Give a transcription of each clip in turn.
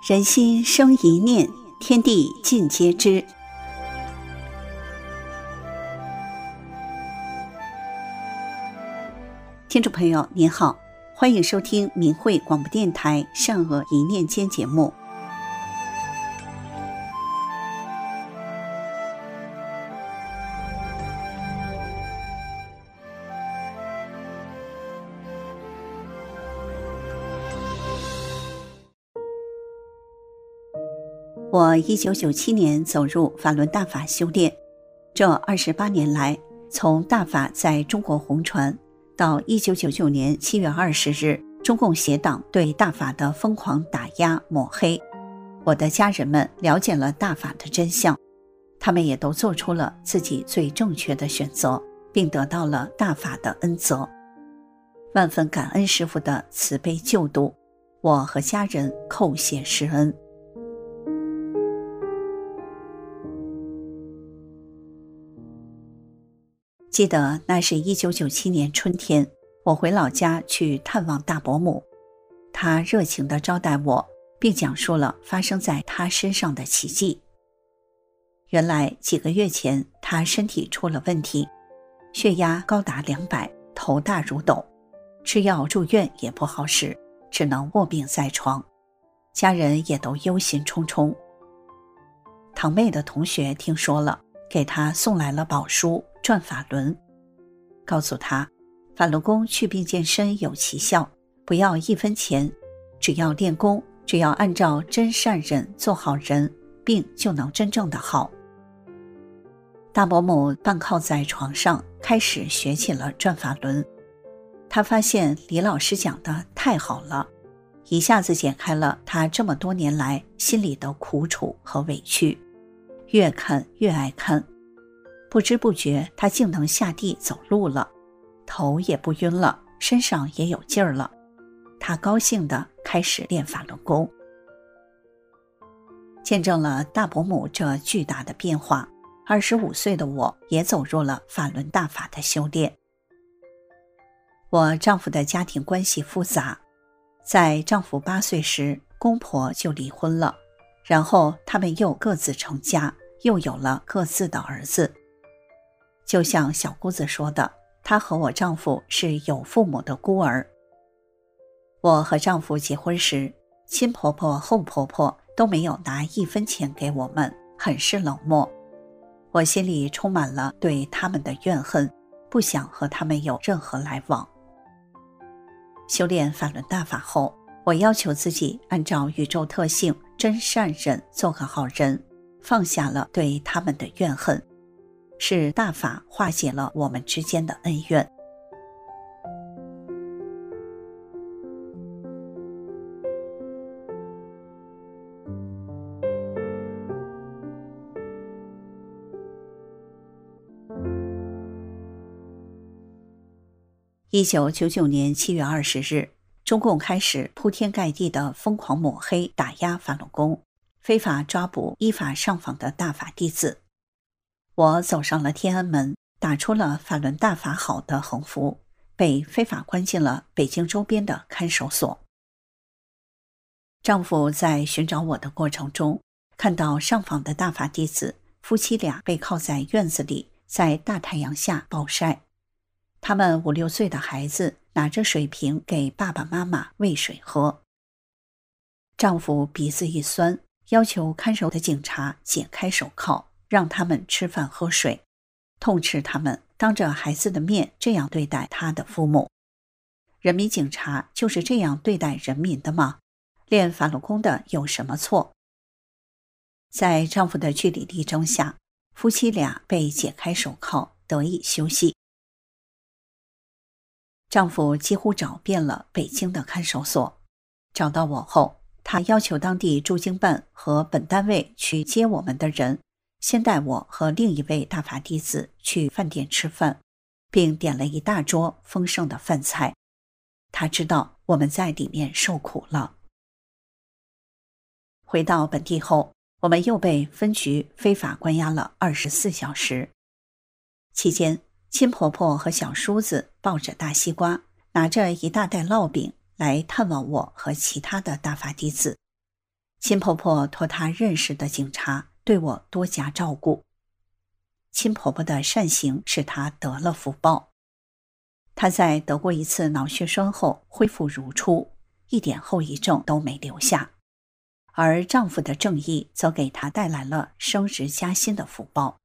人心生一念，天地尽皆知。听众朋友您好，欢迎收听明慧广播电台善恶一念间节目。我1997年走入法轮大法修炼，这28年来，从大法在中国红传，到1999年7月20日中共邪党对大法的疯狂打压抹黑，我的家人们了解了大法的真相，他们也都做出了自己最正确的选择，并得到了大法的恩泽。万分感恩师父的慈悲救度，我和家人叩谢师恩。记得那是1997年春天，我回老家去探望大伯母，他热情地招待我，并讲述了发生在他身上的奇迹。原来几个月前他身体出了问题，血压高达200，头大如斗，吃药住院也不好使，只能卧病在床，家人也都忧心忡忡。堂妹的同学听说了，给他送来了宝书转法轮，告诉他法轮功祛病健身有奇效，不要1分钱，只要练功，只要按照真善忍做好人，病就能真正的好。大伯母半靠在床上，开始学起了转法轮。他发现李老师讲的太好了，一下子解开了他这么多年来心里的苦楚和委屈，越看越爱看。不知不觉他竟能下地走路了，头也不晕了，身上也有劲儿了。他高兴地开始练法轮功。见证了大伯母这巨大的变化，25岁的我也走入了法轮大法的修炼。我丈夫的家庭关系复杂，在丈夫8岁时，公婆就离婚了，然后他们又各自成家，又有了各自的儿子。就像小姑子说的，她和我丈夫是有父母的孤儿。我和丈夫结婚时，亲婆婆后婆婆都没有拿1分钱给我们，很是冷漠。我心里充满了对他们的怨恨，不想和他们有任何来往。修炼法轮大法后，我要求自己按照宇宙特性真善忍做个好人，放下了对他们的怨恨，是大法化解了我们之间的恩怨。1999年7月20日，中共开始铺天盖地的疯狂抹黑打压法轮功，非法抓捕依法上访的大法弟子。我走上了天安门，打出了法轮大法好的横幅，被非法关进了北京周边的看守所。丈夫在寻找我的过程中，看到上访的大法弟子夫妻俩被铐在院子里，在大太阳下暴晒。他们5、6岁的孩子拿着水瓶给爸爸妈妈喂水喝。丈夫鼻子一酸，要求看守的警察解开手铐，让他们吃饭喝水，痛斥他们当着孩子的面这样对待他的父母。人民警察就是这样对待人民的吗？练法轮功的有什么错？在丈夫的据理力争下，夫妻俩被解开手铐，得以休息。丈夫几乎找遍了北京的看守所，找到我后，他要求当地驻京办和本单位去接我们的人先带我和另一位大法弟子去饭店吃饭，并点了一大桌丰盛的饭菜。他知道我们在里面受苦了。回到本地后，我们又被分局非法关押了24小时。期间，亲婆婆和小叔子抱着大西瓜，拿着一大袋烙饼来探望我和其他的大法弟子。 亲婆婆托她认识的警察对我多加照顾。亲婆婆的善行使她得了福报。她在得过一次脑血栓后恢复如初，一点后遗症都没留下。而丈夫的正义则给她带来了升职加薪的福报。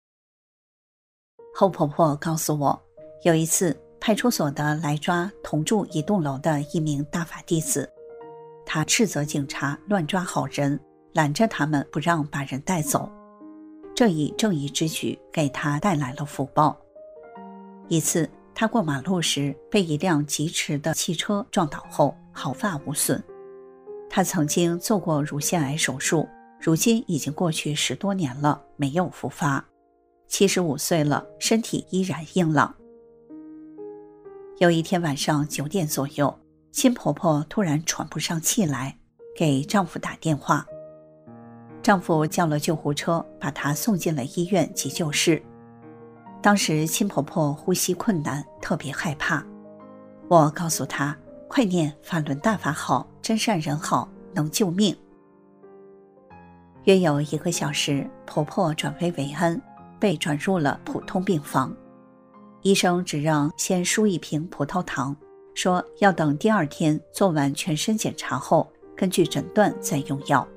后婆婆告诉我，有一次派出所的来抓同住一栋楼的一名大法弟子，她斥责警察乱抓好人，拦着他们不让把人带走。这一正义之举给她带来了福报。一次她过马路时被一辆疾驰的汽车撞倒后毫发无损。她曾经做过乳腺癌手术，如今已经过去10多年了，没有复发。75岁了，身体依然硬朗。有一天晚上9点左右，亲婆婆突然喘不上气来，给丈夫打电话。丈夫叫了救护车，把她送进了医院急救室。当时亲婆婆呼吸困难，特别害怕。我告诉她，快念法轮大法好，真善人好，能救命。约有1个小时，婆婆转危为安，被转入了普通病房。医生只让先输一瓶葡萄糖，说要等第2天做完全身检查后，根据诊断再用药。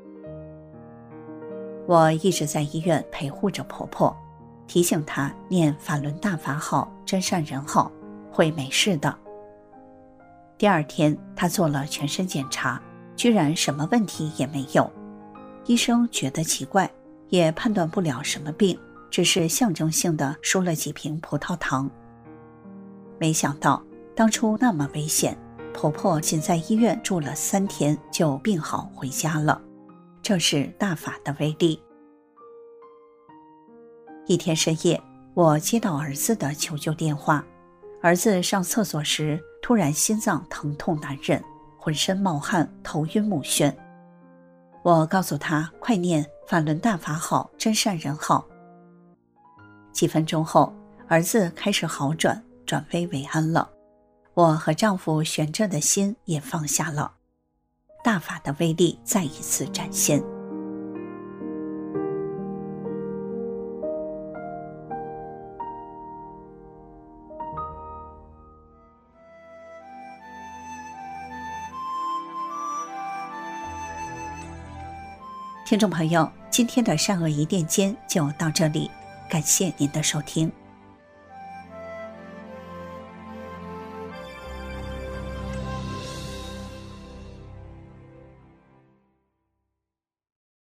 我一直在医院陪护着婆婆，提醒她念法轮大法好，真善人好，会没事的。第2天她做了全身检查，居然什么问题也没有。医生觉得奇怪，也判断不了什么病，只是象征性的输了几瓶葡萄糖。没想到当初那么危险，婆婆仅在医院住了3天就病好回家了，这是大法的威力。一天深夜，我接到儿子的求救电话。儿子上厕所时突然心脏疼痛难忍，浑身冒汗，头晕目眩。我告诉他快念法轮大法好，真善人好。几分钟后，儿子开始好转，转危为安了。我和丈夫悬着的心也放下了。大法的威力再一次展现。听众朋友，今天的善恶一念间就到这里，感谢您的收听。